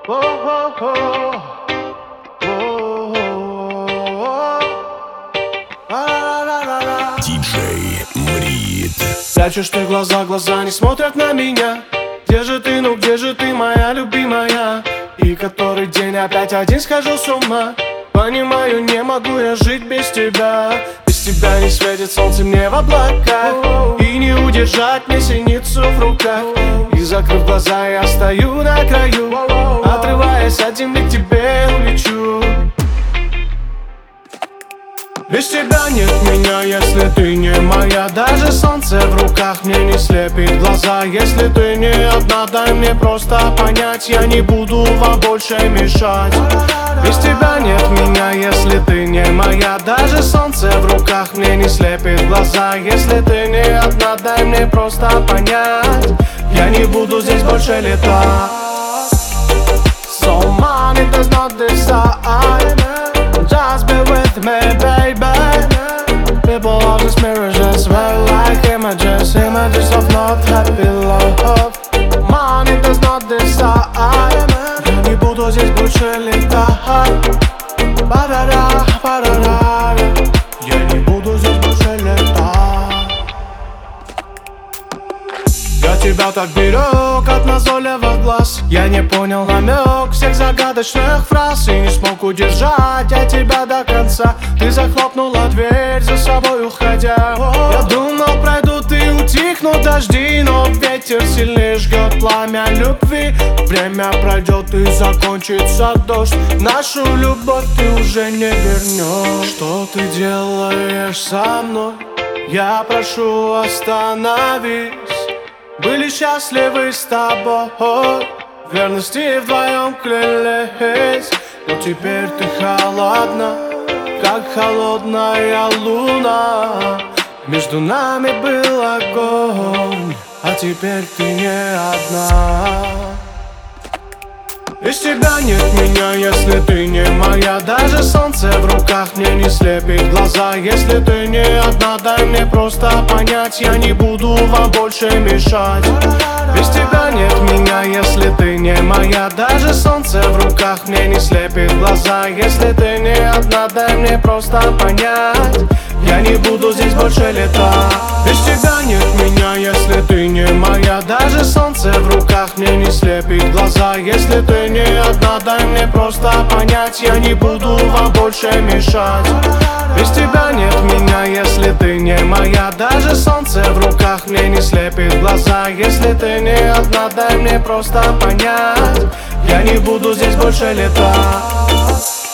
Диджей Мрид. Прячешь ты глаза, глаза не смотрят на меня. Где же ты, ну где же ты, моя любимая? И который день опять один схожу с ума. Понимаю, не могу я жить без тебя. Без тебя не светит солнце мне в облаках. И не удержать мне синицу в руках. И закрыв глаза, я стою на краю. Отрываясь от земли, к тебе улечу. Без тебя нет меня, если ты не моя. Даже солнце в руках мне не слепит глаза. Если ты не одна, дай мне просто понять. Я не буду вам больше мешать. Без тебя нет меня, если ты не моя. Даже солнце в руках мне не слепит глаза. Если ты не одна, дай мне просто понять. Я не буду здесь больше летать. So money does not decide. Just be with me, baby. People are just mirrors, just well like images. Images of not happy love. Money does not decide. Я не буду здесь больше летать. Ба-да-да, ба-да-да. Я не буду здесь больше летать. Я тебя так берег от назойливых глаз. Я не понял намек всех загадочных фраз. И не смог удержать я тебя до конца. Ты захлопнула дверь за собой уходя. Я думал, пройдут и утихнут дожди, но ветер сильнее жгет пламя любви. Время пройдет и закончится дождь. Нашу любовь ты уже не вернешь. Что ты делаешь со мной? Я прошу, остановись. Были счастливы с тобой, в верности вдвоем клялись. Но теперь ты холодна, как холодная луна. Между нами был огонь, а теперь ты не одна. Без тебя нет меня, если ты не моя. Даже солнце в руках мне не слепит глаза. Если ты не одна, дай мне просто понять. Я не буду вам больше мешать. Без тебя нет меня, если ты не моя. Даже солнце в руках мне не слепит глаза. Если ты не одна, дай мне просто понять. Я не буду здесь больше летать. Без тебя нет меня, если ты не моя. Даже солнце в руках мне не слепит глаза. Если ты не одна, дай мне просто понять. Я не буду вам больше мешать. Без тебя нет меня, если ты не моя. Даже солнце в руках мне не слепит глаза. Если ты не одна, дай мне просто понять. Я не буду здесь больше летать.